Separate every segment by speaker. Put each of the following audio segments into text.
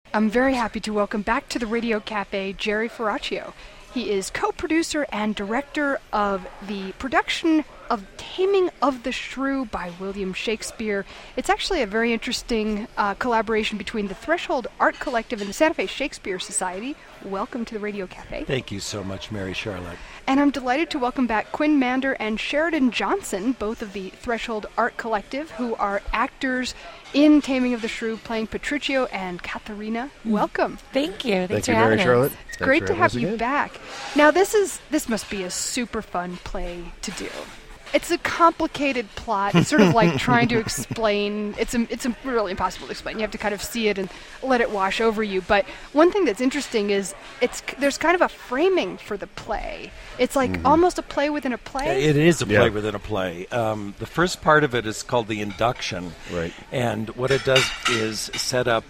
Speaker 1: I'm very happy to welcome back to the Radio Cafe Jerry Ferraccio. He is co-producer and director of the production of Taming of the Shrew by William Shakespeare. It's actually a very interesting collaboration between the Threshold Art Collective and the Santa Fe Shakespeare Society. Welcome to the Radio Cafe.
Speaker 2: Thank you so much, Mary Charlotte.
Speaker 1: And I'm delighted to welcome back Quinn Mander and Sheridan Johnson, both of the Threshold Art Collective, who are actors in Taming of the Shrew, playing Petruchio and Katharina. Welcome.
Speaker 3: Thank you. Thanks for
Speaker 4: Mary
Speaker 3: having
Speaker 4: Charlotte.
Speaker 3: us.
Speaker 1: It's great to have you back. Now, this must be a super fun play to do. It's a complicated plot. It's sort of like trying to explain. It's really impossible to explain. You have to kind of see it and let it wash over you. But one thing that's interesting is there's kind of a framing for the play. It's like almost a play within a play.
Speaker 2: It is a play within a play. The first part of it is called the induction.
Speaker 4: Right.
Speaker 2: And what it does is set up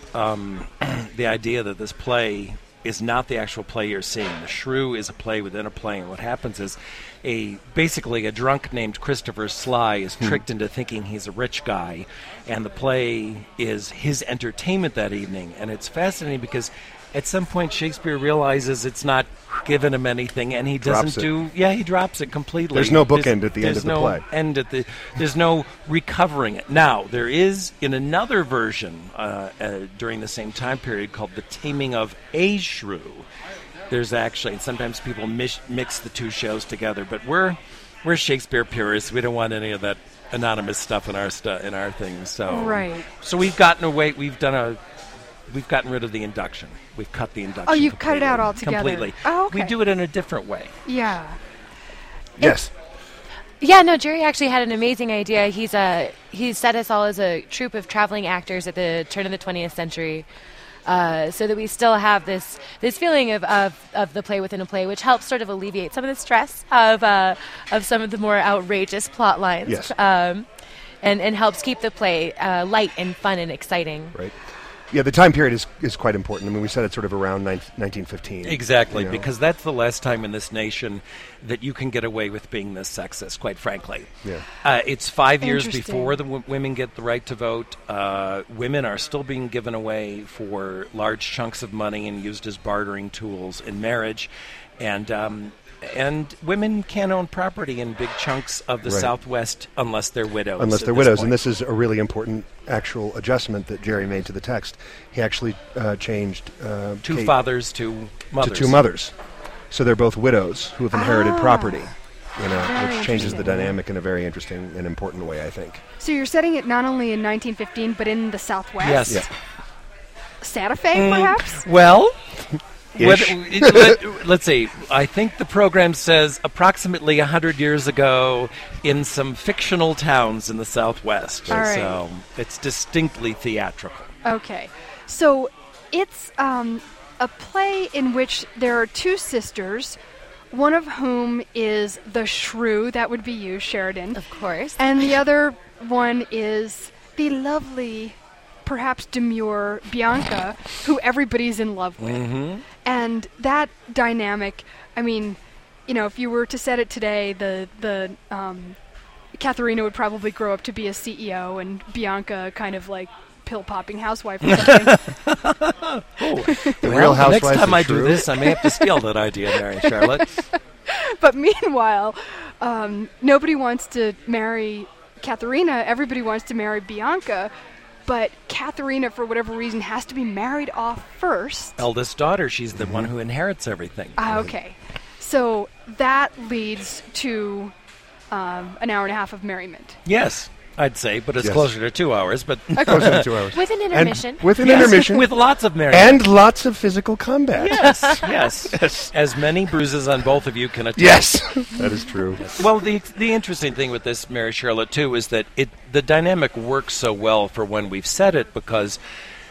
Speaker 2: the idea that this play is not the actual play you're seeing. The Shrew is a play within a play, and what happens is basically a drunk named Christopher Sly is tricked into thinking he's a rich guy, and the play is his entertainment that evening. And it's fascinating because at some point Shakespeare realizes it's not given him anything, and he doesn't he drops it completely.
Speaker 4: There's no bookend at the end of the play.
Speaker 2: There's no recovering it. Now, there is, in another version during the same time period called The Taming of a Shrew, there's actually, and sometimes people mix the two shows together, but we're Shakespeare purists. We don't want any of that anonymous stuff in our things. So,
Speaker 1: right.
Speaker 2: So we've gotten away. We've gotten rid of the induction. We've cut the induction.
Speaker 1: Oh, you've cut it out altogether.
Speaker 2: Completely.
Speaker 1: Oh, okay.
Speaker 2: We do it in a different way.
Speaker 1: Yeah.
Speaker 4: Yes.
Speaker 3: Yeah, no, Jerry actually had an amazing idea. He set us all as a troupe of traveling actors at the turn of the 20th century, so that we still have this feeling of the play within a play, which helps sort of alleviate some of the stress of some of the more outrageous plot lines.
Speaker 4: Yes.
Speaker 3: And helps keep the play light and fun and exciting.
Speaker 4: Right. Yeah, the time period is quite important. I mean, we said it's sort of around 1915.
Speaker 2: Exactly,
Speaker 4: you know.
Speaker 2: because that's the last time in this nation that you can get away with being this sexist, quite frankly.
Speaker 4: Yeah.
Speaker 2: It's 5 years
Speaker 1: Interesting.
Speaker 2: before the women get the right to vote. Women are still being given away for large chunks of money and used as bartering tools in marriage. And women can't own property in big chunks of the
Speaker 4: Right.
Speaker 2: Southwest unless they're widows.
Speaker 4: Unless
Speaker 2: at
Speaker 4: they're
Speaker 2: this
Speaker 4: widows.
Speaker 2: point.
Speaker 4: And this is a really important actual adjustment that Jerry made to the text. He actually changed
Speaker 2: two
Speaker 4: Kate
Speaker 2: fathers to mothers.
Speaker 4: to two mothers. So they're both widows who have inherited property,
Speaker 1: Very
Speaker 4: which changes the
Speaker 1: interesting.
Speaker 4: dynamic in a very interesting and important way, I think.
Speaker 1: So you're setting it not only in 1915, but in the Southwest?
Speaker 2: Yes.
Speaker 4: Yeah.
Speaker 1: Santa Fe, perhaps?
Speaker 2: Well,
Speaker 4: Ish.
Speaker 2: let's see. I think the program says approximately 100 years ago in some fictional towns in the Southwest.
Speaker 1: All right.
Speaker 2: So it's distinctly theatrical.
Speaker 1: Okay. So it's a play in which there are two sisters, one of whom is the Shrew, that would be you, Sheridan.
Speaker 3: Of course.
Speaker 1: And the other one is the lovely, perhaps demure Bianca, who everybody's in love with.
Speaker 2: Mm-hmm.
Speaker 1: And that dynamic, I mean, if you were to set it today, the Katharina would probably grow up to be a CEO, and Bianca kind of like pill-popping housewife or something.
Speaker 4: The Real Housewives
Speaker 2: next time
Speaker 4: of
Speaker 2: I do
Speaker 4: Shrew.
Speaker 2: this, I may have to steal that idea, Mary Charlotte.
Speaker 1: But meanwhile, nobody wants to marry Katharina. Everybody wants to marry Bianca. But Katharina, for whatever reason, has to be married off first.
Speaker 2: Eldest daughter, she's the one who inherits everything.
Speaker 1: Okay. So that leads to an hour and a half of merriment.
Speaker 2: Yes, I'd say, but it's
Speaker 4: Yes.
Speaker 2: closer to 2 hours. But
Speaker 4: Closer to 2 hours.
Speaker 3: With an intermission.
Speaker 4: And with an
Speaker 2: Yes,
Speaker 4: intermission.
Speaker 2: with lots of merriment.
Speaker 4: And lots of physical combat.
Speaker 2: Yes. As many bruises on both of you can attest.
Speaker 4: Yes, that is true.
Speaker 2: Well, the interesting thing with this, Mary Charlotte, too, is that the dynamic works so well for when we've said it, because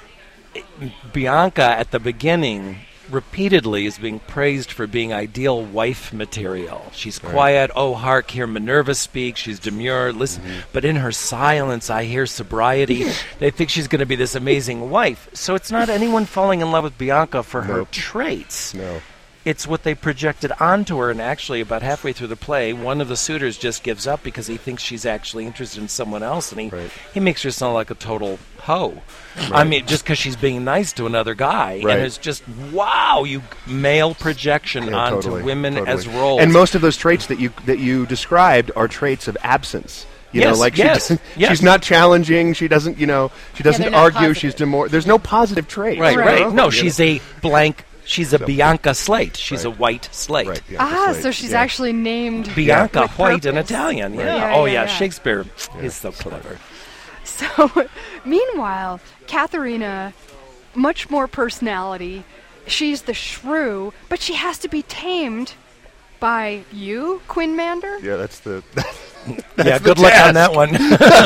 Speaker 2: Bianca at the beginning repeatedly is being praised for being ideal wife material. She's quiet. Oh, hark, hear Minerva speak. She's demure. Listen, but in her silence, I hear sobriety. They think she's going to be this amazing wife. So it's not anyone falling in love with Bianca for her
Speaker 4: Nope.
Speaker 2: traits.
Speaker 4: No.
Speaker 2: It's what they projected onto her, and actually about halfway through the play, one of the suitors just gives up because he thinks she's actually interested in someone else, and he makes her sound like a total hoe. I mean, just because she's being nice to another guy.
Speaker 4: Right.
Speaker 2: And it's just, wow, you male projection onto
Speaker 4: totally,
Speaker 2: women
Speaker 4: totally.
Speaker 2: as roles.
Speaker 4: And most of those traits that you described are traits of absence. You know,
Speaker 2: Yes,
Speaker 4: like
Speaker 2: yes, yes.
Speaker 4: she's not challenging. She doesn't, she doesn't
Speaker 3: they're not
Speaker 4: argue.
Speaker 3: positive.
Speaker 4: She's there's no positive trait.
Speaker 2: Right,
Speaker 4: you
Speaker 2: right.
Speaker 4: know?
Speaker 2: No,
Speaker 4: You
Speaker 2: she's
Speaker 4: know?
Speaker 2: a blank. She's a Bianca slate. She's a
Speaker 4: Right.
Speaker 2: white slate.
Speaker 4: Right, yeah, the slate.
Speaker 1: So she's
Speaker 4: Yeah.
Speaker 1: actually named
Speaker 2: Bianca
Speaker 1: with
Speaker 2: White in
Speaker 1: purpose.
Speaker 2: Italian. Yeah.
Speaker 1: Yeah,
Speaker 2: Oh,
Speaker 1: yeah,
Speaker 2: yeah.
Speaker 1: yeah.
Speaker 2: Shakespeare is so clever.
Speaker 1: So, meanwhile, Katharina, much more personality. She's the shrew, but she has to be tamed by you, Quinn Mander.
Speaker 4: Yeah, that's the.
Speaker 2: Yeah, good luck on that one.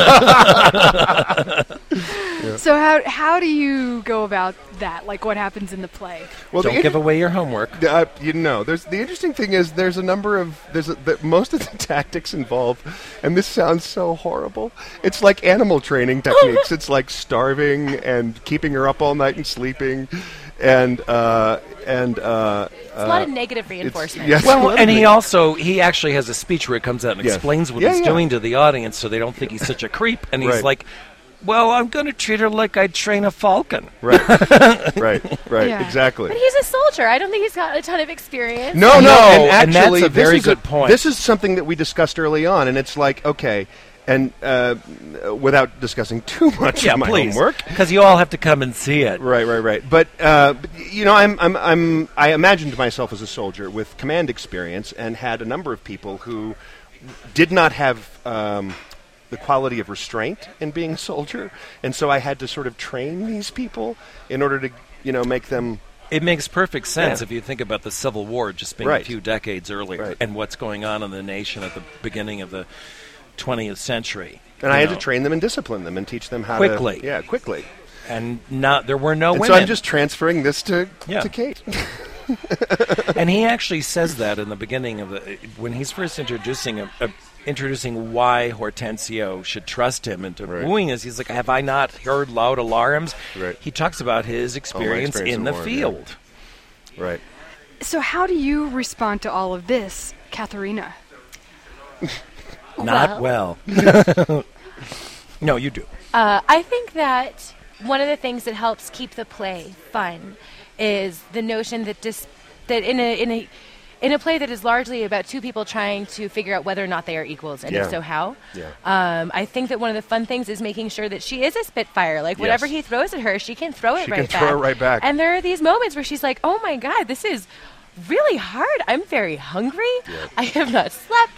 Speaker 1: So how do you go about that? Like, what happens in the play?
Speaker 4: Well,
Speaker 2: Don't give away your homework.
Speaker 4: there's the interesting thing is there's a number of most of the tactics involved, and this sounds so horrible. It's like animal training techniques. It's like starving and keeping her up all night and sleeping, and
Speaker 3: It's a lot of negative reinforcement.
Speaker 4: yes.
Speaker 2: Well, and he actually has a speech where he comes out and
Speaker 4: Yes.
Speaker 2: explains what
Speaker 4: Yeah,
Speaker 2: he's
Speaker 4: yeah.
Speaker 2: doing to the audience so they don't think he's such a creep. And he's
Speaker 4: Right.
Speaker 2: like, well, I'm going to treat her like I'd train a falcon.
Speaker 4: right, right,
Speaker 1: Yeah.
Speaker 4: exactly.
Speaker 3: But he's a soldier. I don't think he's got a ton of experience.
Speaker 4: No,
Speaker 2: No,
Speaker 4: and
Speaker 2: and
Speaker 4: actually,
Speaker 2: that's a very
Speaker 4: this is
Speaker 2: good point.
Speaker 4: This is something that we discussed early on, and it's like, okay, and without discussing too much
Speaker 2: Yeah,
Speaker 4: of my
Speaker 2: please.
Speaker 4: homework,
Speaker 2: Because you all have to come and see it.
Speaker 4: right. But I imagined myself as a soldier with command experience, and had a number of people who did not have the quality of restraint in being a soldier, and so I had to sort of train these people in order to, make them.
Speaker 2: It makes perfect sense
Speaker 4: Yeah.
Speaker 2: if you think about the Civil War just being
Speaker 4: Right.
Speaker 2: a few decades earlier
Speaker 4: Right.
Speaker 2: and what's going on in the nation at the beginning of the 20th century.
Speaker 4: And I had to train them and discipline them and teach them how
Speaker 2: Quickly.
Speaker 4: to. Yeah, quickly.
Speaker 2: And there were no
Speaker 4: And
Speaker 2: women.
Speaker 4: so I'm just transferring this to Kate.
Speaker 2: And he actually says that in the beginning of when he's first introducing why Hortensio should trust him into
Speaker 4: Right.
Speaker 2: wooing us. He's like, have I not heard loud alarms?
Speaker 4: Right.
Speaker 2: He talks about his experience
Speaker 4: experience
Speaker 2: in
Speaker 4: in
Speaker 2: the
Speaker 4: war,
Speaker 2: field.
Speaker 4: Right.
Speaker 1: So how do you respond to all of this, Katharina?
Speaker 2: Not well. No, you do.
Speaker 3: I think that one of the things that helps keep the play fun is the notion that that in a play that is largely about two people trying to figure out whether or not they are equals, and
Speaker 4: Yeah.
Speaker 3: if so, how.
Speaker 4: Yeah.
Speaker 3: I think that one of the fun things is making sure that she is a spitfire. Like, whatever
Speaker 4: Yes.
Speaker 3: he throws at her, she can throw it
Speaker 4: She
Speaker 3: right
Speaker 4: can
Speaker 3: back.
Speaker 4: throw it right back.
Speaker 3: And there are these moments where she's like, oh my God, this is really hard. I'm very hungry. I have not slept.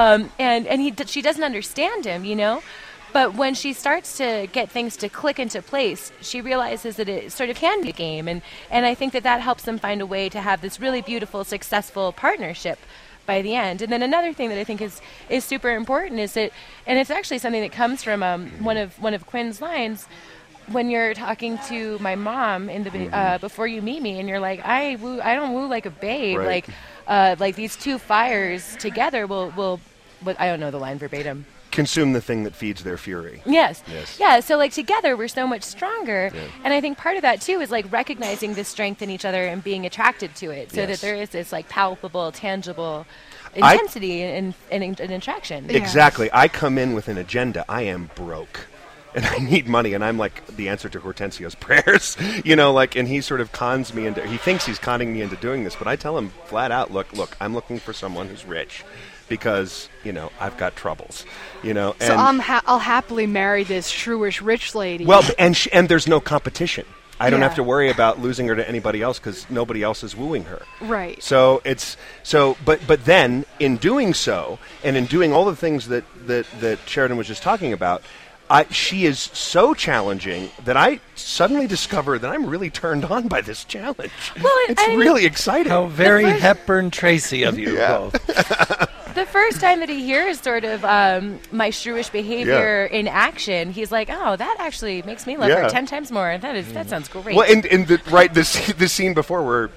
Speaker 3: And she doesn't understand him, But when she starts to get things to click into place, she realizes that it sort of can be a game. And I think that helps them find a way to have this really beautiful, successful partnership by the end. And then another thing that I think is super important is that, and it's actually something that comes from one of Quinn's lines, when you're talking to my mom in the before you meet me, and you're like, I don't woo like a babe.
Speaker 4: Right.
Speaker 3: Like these two fires together will I don't know the line verbatim.
Speaker 4: Consume the thing that feeds their fury.
Speaker 3: Yes.
Speaker 4: Yes.
Speaker 3: Yeah, so like together we're so much stronger. Yeah. And I think part of that too is like recognizing this strength in each other and being attracted to it so that there is this like palpable, tangible intensity and attraction.
Speaker 1: Yeah.
Speaker 4: Exactly. I come in with an agenda. I am broke. And I need money, and I'm like the answer to Hortensio's prayers, and he sort of cons me into, he thinks he's conning me into doing this, but I tell him flat out, look, I'm looking for someone who's rich, because, I've got troubles,
Speaker 1: So
Speaker 4: and
Speaker 1: I'll happily marry this shrewish rich lady.
Speaker 4: well, and there's no competition. I don't
Speaker 1: Yeah.
Speaker 4: have to worry about losing her to anybody else because nobody else is wooing her.
Speaker 1: Right.
Speaker 4: So but then in doing so, and in doing all the things that Sheridan was just talking about, she is so challenging that I suddenly discover that I'm really turned on by this challenge.
Speaker 3: Well,
Speaker 4: it's really exciting.
Speaker 2: How very Hepburn Tracy of you both.
Speaker 3: The first time that he hears sort of my shrewish behavior in action, he's like, "Oh, that actually makes me love her 10 times more. That sounds great."
Speaker 4: Well, and this scene before where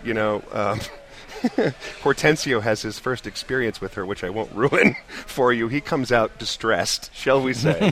Speaker 4: Hortensio has his first experience with her, which I won't ruin for you. He comes out distressed, shall we say,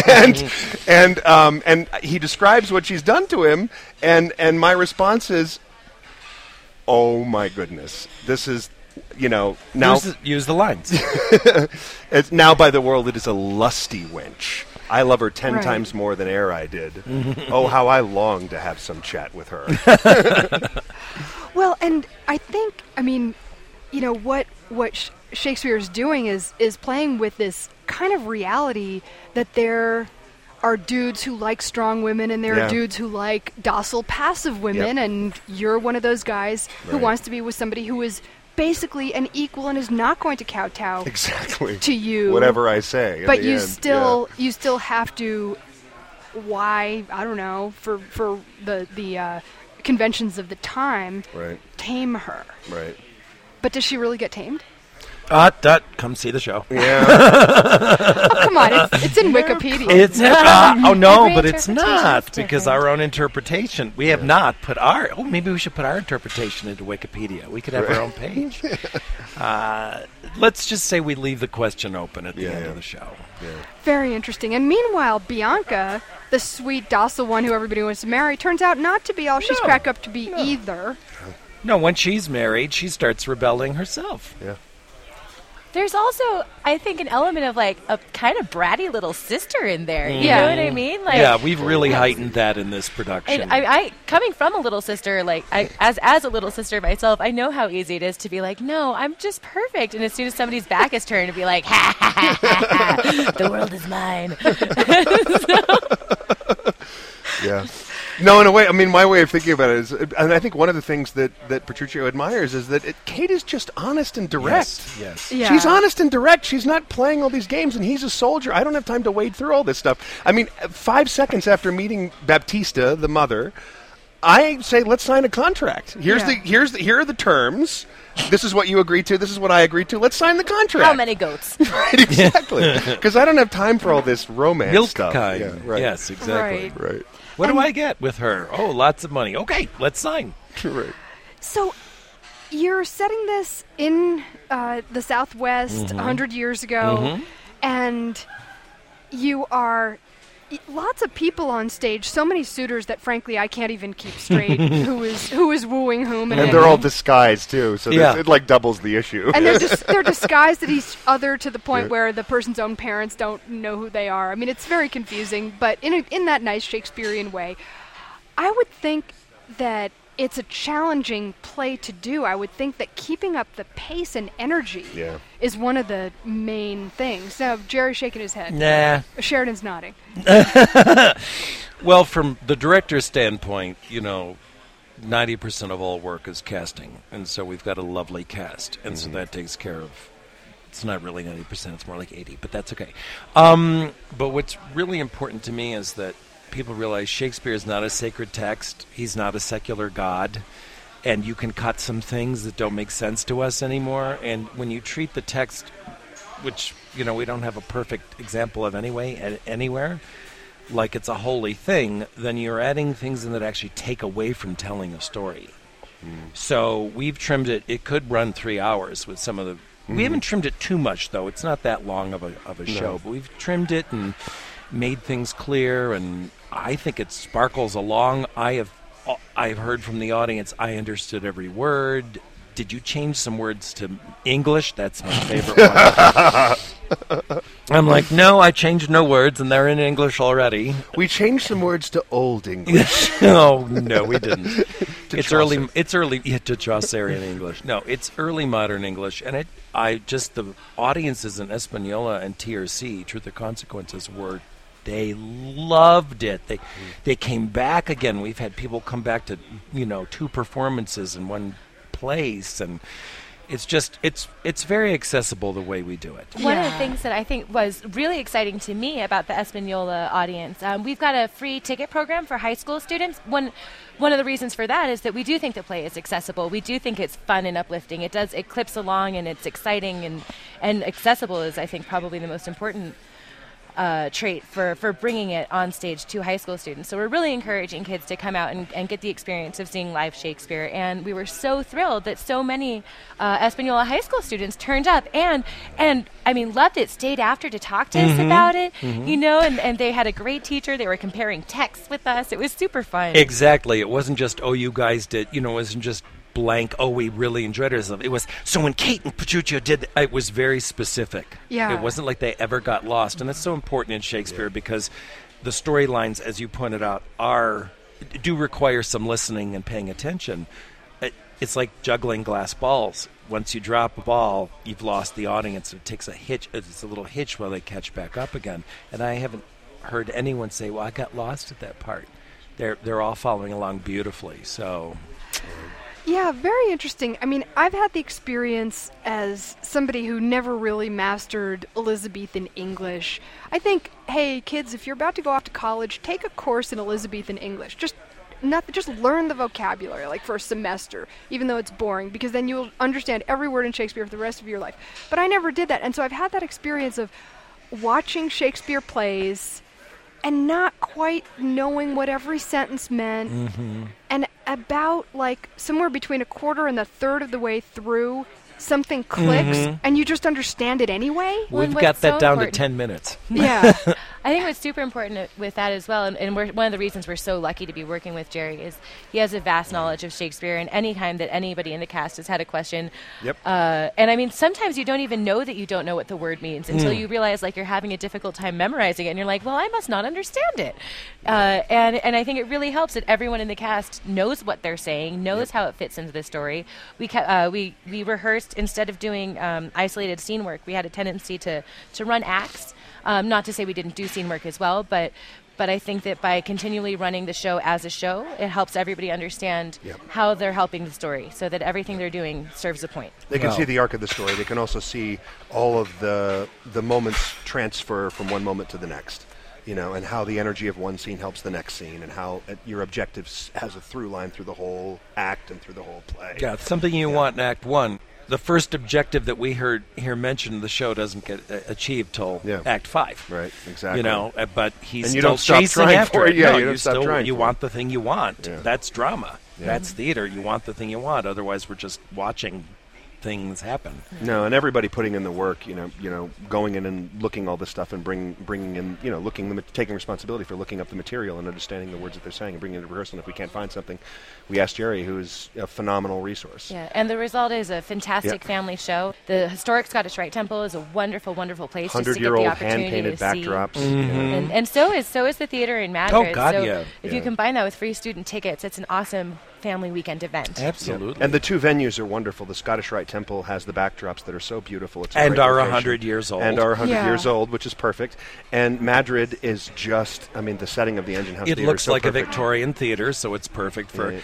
Speaker 4: and he describes what she's done to him, and my response is, "Oh my goodness, this is." Now
Speaker 2: Use the lines.
Speaker 4: it's now by the world it is a lusty wench. I love her 10
Speaker 1: Right.
Speaker 4: times more than e'er I did. Oh, how I long to have some chat with her.
Speaker 1: Well, and I think, I mean, what Shakespeare is doing is playing with this kind of reality that there are dudes who like strong women and there
Speaker 4: Yeah.
Speaker 1: are dudes who like docile, passive women,
Speaker 4: Yep.
Speaker 1: and you're one of those guys who
Speaker 4: Right.
Speaker 1: wants to be with somebody who is basically an equal and is not going to kowtow
Speaker 4: Exactly.
Speaker 1: to you.
Speaker 4: Whatever I say. at
Speaker 1: But
Speaker 4: the
Speaker 1: you
Speaker 4: end.
Speaker 1: still have to, why, I don't know, for the conventions of the time,
Speaker 4: Yeah. Right.
Speaker 1: tame her.
Speaker 4: Right.
Speaker 1: But does she really get tamed?
Speaker 2: Come see the show.
Speaker 4: Yeah.
Speaker 1: Oh, come on, it's in Wikipedia.
Speaker 2: It's oh no,
Speaker 3: Every
Speaker 2: but it's
Speaker 3: interpretation
Speaker 2: not
Speaker 3: is
Speaker 2: because
Speaker 3: different.
Speaker 2: our own interpretation. We have not put our. Oh, maybe we should put our interpretation into Wikipedia. We could have our own page. Let's just say we leave the question open at the end of the show.
Speaker 1: Very interesting. And meanwhile, Bianca, the sweet, docile one who everybody wants to marry, turns out not to be all she's
Speaker 2: No.
Speaker 1: cracked up to be either.
Speaker 2: No, when she's married, she starts rebelling herself.
Speaker 4: Yeah.
Speaker 3: There's also, I think, an element of like a kind of bratty little sister in there. You
Speaker 1: Yeah.
Speaker 3: know what I mean? Like,
Speaker 2: Yeah, we've really heightened that in this production.
Speaker 3: And I coming from a little sister, like as a little sister myself, I know how easy it is to be like, no, I'm just perfect. And as soon as somebody's back is turned, to be like, ha ha ha ha, ha, the world is mine.
Speaker 4: Yeah. No, in a way, I mean, my way of thinking about it is, and I think one of the things that Petruchio admires is that Kate is just honest and direct.
Speaker 2: Yes.
Speaker 1: Yeah.
Speaker 4: She's honest and direct. She's not playing all these games, and he's a soldier. I don't have time to wade through all this stuff. I mean, 5 seconds after meeting Baptista, the mother, I say, let's sign a contract. Here are the terms. This is what you agreed to. This is what I agreed to. Let's sign the contract.
Speaker 3: How many goats?
Speaker 4: Right, exactly. Because I don't have time for all this romance
Speaker 2: Milk
Speaker 4: stuff.
Speaker 2: kind.
Speaker 4: Yeah, right.
Speaker 2: Yes, exactly.
Speaker 1: Right.
Speaker 4: Right.
Speaker 2: What do I get with her? Oh, lots of money. Okay, let's sign.
Speaker 4: Right.
Speaker 1: So you're setting this in the Southwest 100 years ago, and you are lots of people on stage, so many suitors that frankly I can't even keep straight who is wooing whom,
Speaker 4: And they're all disguised too, so
Speaker 2: Yeah.
Speaker 4: it like doubles the issue.
Speaker 1: and they're disguised at each other to the point
Speaker 4: Yeah.
Speaker 1: where the person's own parents don't know who they are. I mean, it's very confusing, but in that nice Shakespearean way. I would think that it's a challenging play to do. I would think that keeping up the pace and energy
Speaker 4: Yeah.
Speaker 1: is one of the main things. Now, Jerry's shaking his head.
Speaker 2: Nah.
Speaker 1: Sheridan's nodding.
Speaker 2: Well, from the director's standpoint, 90% of all work is casting, and so we've got a lovely cast, and so that takes care of. It's not really 90%; it's more like 80, but that's okay. But what's really important to me is that people realize Shakespeare is not a sacred text. He's not a secular god, and you can cut some things that don't make sense to us anymore. And when you treat the text, which we don't have a perfect example of anywhere, like it's a holy thing, then you're adding things in that actually take away from telling a story. So we've trimmed it. It could run 3 hours with some of the. We haven't trimmed it too much, though. It's not that long of a show, but we've trimmed it and made things clear, and I think it sparkles along. I've heard from the audience. I understood every word. Did you change some words to English? That's my favorite one. I'm like, no, I changed no words, and they're in English already.
Speaker 4: We changed some words to Old English.
Speaker 2: No, we didn't. It's
Speaker 4: Chaucer.
Speaker 2: early to Chaucerian English. No, it's early modern English, and the audiences in Española and TRC, Truth or Consequences, they loved it. They came back again. We've had people come back to 2 performances in one place, and it's very accessible the way we do it.
Speaker 3: One of the things that I think was really exciting to me about the Española audience, we've got a free ticket program for high school students. One of the reasons for that is that we do think the play is accessible. We do think it's fun and uplifting. It clips along, and it's exciting and accessible is, I think, probably the most important trait for bringing it on stage to high school students. So we're really encouraging kids to come out and get the experience of seeing live Shakespeare. And we were so thrilled that so many Española high school students turned up and I mean, loved it, stayed after to talk to us about it, and they had a great teacher. They were comparing texts with us. It was super fun.
Speaker 2: Exactly. It wasn't just, you guys did, it wasn't just blank, oh, we really enjoyed it. It was, so when Kate and Petruchio did, it was very specific.
Speaker 1: Yeah.
Speaker 2: It wasn't like they ever got lost. And that's so important in Shakespeare because the storylines, as you pointed out, do require some listening and paying attention. It's like juggling glass balls. Once you drop a ball, you've lost the audience. It takes a hitch. It's a little hitch while they catch back up again. And I haven't heard anyone say, well, I got lost at that part. They're all following along beautifully. So,
Speaker 1: yeah, very interesting. I mean, I've had the experience as somebody who never really mastered Elizabethan English. I think, hey, kids, if you're about to go off to college, take a course in Elizabethan English. Just learn the vocabulary, like for a semester, even though it's boring, because then you'll understand every word in Shakespeare for the rest of your life. But I never did that, and so I've had that experience of watching Shakespeare plays and not quite knowing what every sentence meant, and about like somewhere between a quarter and a third of the way through, something clicks, and you just understand it anyway.
Speaker 2: We've got that down to 10 minutes.
Speaker 1: Yeah.
Speaker 3: I think what's super important with that as well, and one of the reasons we're so lucky to be working with Jerry is he has a vast knowledge of Shakespeare, and any time that anybody in the cast has had a question, and I mean, sometimes you don't even know that you don't know what the word means until you realize like you're having a difficult time memorizing it, and you're like, well, I must not understand it. And I think it really helps that everyone in the cast knows what they're saying, knows how it fits into the story. We rehearsed, instead of doing isolated scene work, we had a tendency to run acts. Not to say we didn't do scene work as well, but I think that by continually running the show as a show, it helps everybody understand how they're helping the story, so that everything they're doing serves a point.
Speaker 4: They can see the arc of the story. They can also see all of the moments transfer from one moment to the next, and how the energy of one scene helps the next scene, and how your objectives has a through line through the whole act and through the whole play.
Speaker 2: Yeah, it's something you want in Act 1. The first objective that we heard here mentioned, the show doesn't get achieved till Act 5.
Speaker 4: Right, exactly.
Speaker 2: But he's
Speaker 4: and you
Speaker 2: still
Speaker 4: don't stop
Speaker 2: chasing
Speaker 4: trying
Speaker 2: after
Speaker 4: for
Speaker 2: it.
Speaker 4: it. Yeah,
Speaker 2: No,
Speaker 4: you don't stop trying.
Speaker 2: You
Speaker 4: for
Speaker 2: want
Speaker 4: it.
Speaker 2: the thing you want.
Speaker 4: Yeah.
Speaker 2: That's drama.
Speaker 4: Yeah.
Speaker 2: That's theater. You want the thing you want. Otherwise, we're just watching things happen.
Speaker 4: No, and everybody putting in the work, going in and looking all this stuff and bringing in, taking responsibility for looking up the material and understanding the words that they're saying and bringing it to rehearsal. And if we can't find something, we ask Jerry, who is a phenomenal resource.
Speaker 3: Yeah, and the result is a fantastic family show. The Historic Scottish Rite Temple is a wonderful, wonderful place just to get the
Speaker 4: 100-year-old
Speaker 3: opportunity
Speaker 4: hand-painted
Speaker 3: to
Speaker 4: backdrops.
Speaker 3: see. And so is the theater in Madrid.
Speaker 2: Oh, God,
Speaker 3: so
Speaker 2: yeah.
Speaker 3: if you combine that with free student tickets, it's an awesome family weekend event.
Speaker 2: Absolutely.
Speaker 4: And the two venues are wonderful. The Scottish Rite Temple has the backdrops that are so beautiful. It's
Speaker 2: and are
Speaker 4: 100
Speaker 2: 100 years old.
Speaker 4: And are 100 years old, which is perfect. And Madrid is just, the setting of the Engine House
Speaker 2: It
Speaker 4: Theater
Speaker 2: looks
Speaker 4: is so
Speaker 2: like
Speaker 4: perfect.
Speaker 2: a Victorian theater, so it's perfect for...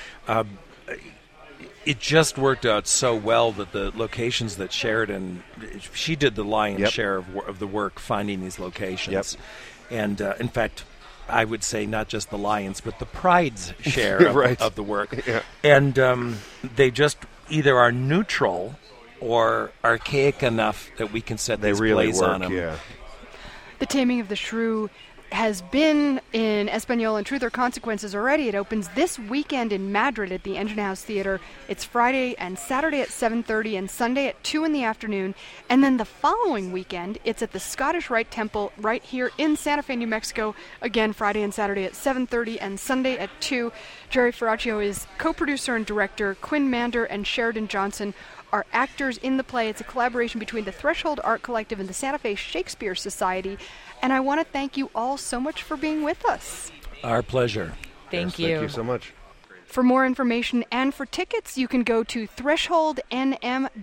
Speaker 2: it just worked out so well that the locations that Sheridan... She did the lion's share of the work finding these locations. And, in fact... I would say not just the Lions, but the Pride's share of the work.
Speaker 4: Yeah.
Speaker 2: And they just either are neutral or archaic enough that we can set these plays on them.
Speaker 4: Yeah.
Speaker 1: The Taming of the Shrew has been in Espanol and Truth or Consequences already. It opens this weekend in Madrid at the Engine House Theater. It's Friday and Saturday at 7:30 and Sunday at 2 in the afternoon. And then the following weekend, it's at the Scottish Rite Temple right here in Santa Fe, New Mexico. Again, Friday and Saturday at 7:30 and Sunday at 2. Jerry Ferraccio is co-producer and director. Quinn Mander and Sheridan Johnson are actors in the play. It's a collaboration between the Threshold Art Collective and the Santa Fe Shakespeare Society. And I want to thank you all so much for being with us.
Speaker 2: Our pleasure.
Speaker 3: Thank you.
Speaker 4: Thank you so much.
Speaker 1: For more information and for tickets, you can go to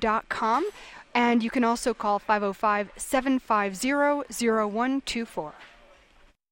Speaker 1: thresholdnm.com, and you can also call 505-750-0124.